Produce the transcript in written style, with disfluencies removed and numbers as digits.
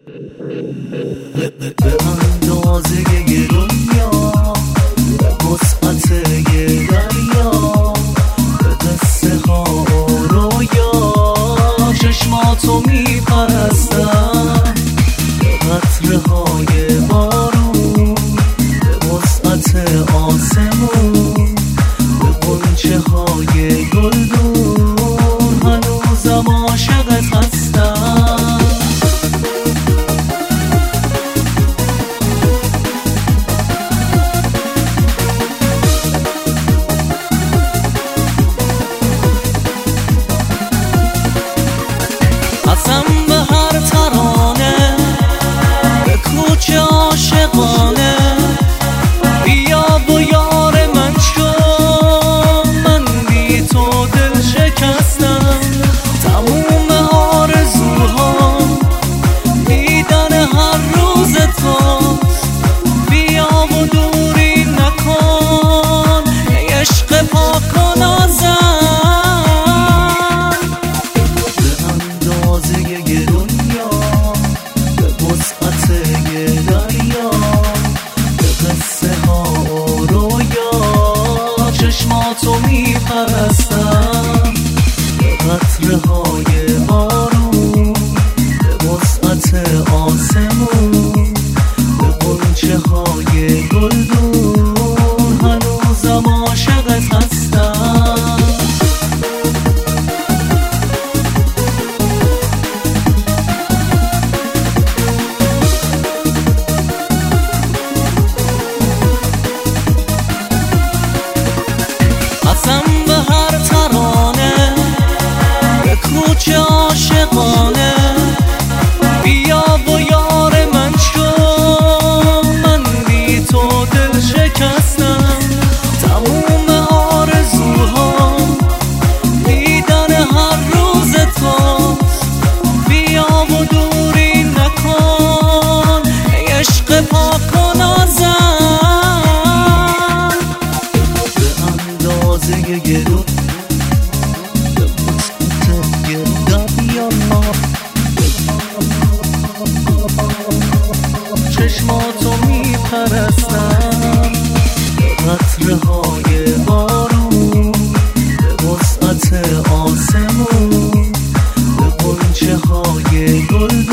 به اندازه یه دنیا، به وسعت یه دریا، به قصه ها و رویا چشماتو میپرستم، به قطره های بارون، به وسعت آسمون، به غنچه های گلدون هنوزم عاشقت هستم. قسم به هر ترانه، به کوچه عاشقانه، بیا و یار من شو، من بی تو دل شکستم. تموم آرزوها دیدن هر روز توست، بیا و دوری نکن ای عشق پاک و نازم. چشماتو میپرستم، به قطره های بارون، به وسعت آسمون، به غنچه های گلدون هنوزم عاشقت هستم. قسم به هر ترانه، به کوچه عاشقانه، بیا و یار من شو، من بی تو دل شکستم. تموم آرزوها دیدن هر روز توست، بیا و دوری نکن ای عشق پاک و نازم. یه رو به وسعت یه دریا، چشماتو میپرستم، به قطره های بارون، به وسعت آسمون، به غنچه های گل